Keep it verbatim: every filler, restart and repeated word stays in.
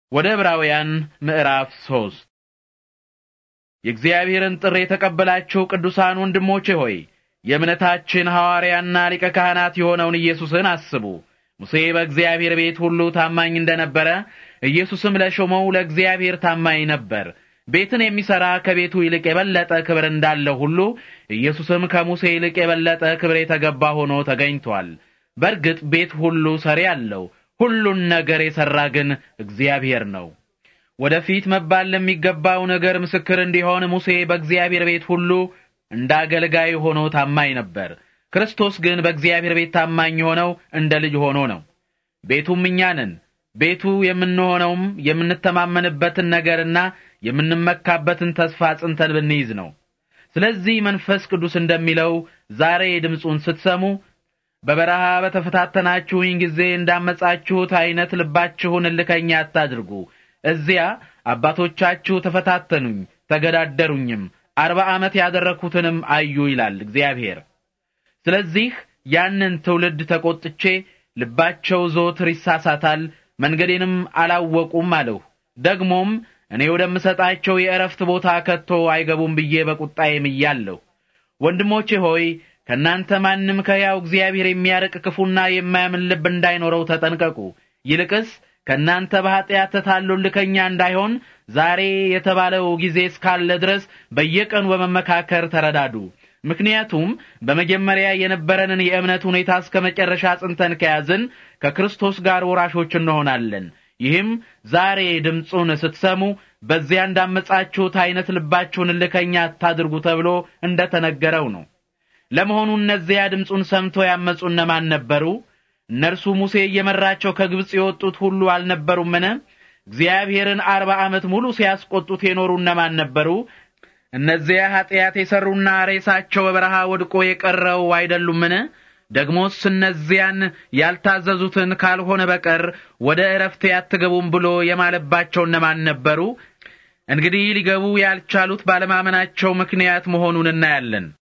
ወደ ዕብራውያን ምዕራፍ ሶስት የእግዚአብሔርን ጥሪ የተቀበላችሁ ቅዱሳን ወንድሞቼ ሆይ የእምነታችን ሐዋርያና ሊቀ ካህናት የሆነውን ኢየሱስን አስቡ። ሙሴ በእግዚአብሔር ቤት ሁሉ ታማኝ እንደነበረ ኢየሱስም ለሾመው ለእግዚአብሔር ታማኝ ነበር። ቤትን የሚሰራ ከቤቱ ይልቅ የበለጠ ክብር እንዳለው ሁሉ ኢየሱስም ከሙሴ ይልቅ የበለጠ ክብር የተገባ ሆኖ ተገኝቷል። በእርግጥ ቤት ሁሉ ሰሪ አለው፣ ሁሉን ነገር የሰራ ግን እግዚአብሔር ነው። ወደፊት መባል ለሚገባው ነገር ምስክር እንዲሆን ሙሴ በእግዚአብሔር ቤት ሁሉ እንደ አገልጋይ ሆኖ ታማኝ ነበር። ክርስቶስ ግን በእግዚአብሔር ቤት ታማኝ ሆነው እንደ ልጅ ሆኖ ነው። ቤቱም እኛ ነን። ቤቱ የምንሆነውም የምንተማመንበትን ነገርና የምንመካበትን ተስፋ ጽንተን ብንይዝ ነው። ስለዚህ መንፈስ ቅዱስ እንደሚለው ዛሬ ድምጹን ስትሰሙ በበረሃ በተፈታተናችሁኝ ጊዜ እንዳመጻችሁት አይነት ልባችሁን እልከኛ አታድርጉ። እዚያ አባቶቻችሁ ተፈታተኑኝ ተገዳደሩኝም፣ አርባ ዓመት ያደረኩትንም አዩ ይላል እግዚአብሔር። ስለዚህ ያንን ትውልድ ተቆጥቼ ልባቸው ዘወትር ይሳሳታል፣ መንገዴንም አላወቁም አለሁ። ደግሞም እኔ ወደምሰጣቸው የዕረፍት ቦታ ከቶ አይገቡም ብዬ በቁጣዬ ምያለሁ። ወንድሞቼ ሆይ ከናንተ ማንም ከያው እግዚአብሔር የሚያርቅ ክፉና የማያምን ልብ እንዳይኖረው ተጠንቀቁ። ይልቅስ ከናንተ በኃጢአት ተታሎ ልከኛ እንዳይሆን ዛሬ የተባለው ጊዜ እስካለ ድረስ በየቀኑ በመመካከር ተረዳዱ። ምክንያቱም በመጀመሪያ የነበረንን የእምነት ሁኔታ እስከ መጨረሻ ጽንተን ከያዝን ከክርስቶስ ጋር ወራሾች እንሆናለን። ይህም ዛሬ ድምጹን ስትሰሙ በዚያ እንዳመጻችሁት አይነት ልባችሁን ልከኛ አታድርጉ ተብሎ እንደተነገረው ነው። ለመሆኑ እነዚያ ድምጹን ሰምቶ ያመጹ እነማን ነበሩ? እነርሱ ሙሴ እየመራቸው ከግብጽ የወጡት ሁሉ አልነበሩምን? እግዚአብሔርን አርባ ዓመት ሙሉ ሲያስቆጡት የኖሩ እነማን ነበሩ? እነዚያ ኃጢአት የሰሩና ሬሳቸው በበረሃ ወድቆ የቀረው አይደሉምን? ደግሞስ እነዚያን ያልታዘዙትን ካልሆነ በቀር ወደ ዕረፍቴ አትገቡም ብሎ የማለባቸው እነማን ነበሩ? እንግዲህ ሊገቡ ያልቻሉት ባለማመናቸው ምክንያት መሆኑን እናያለን።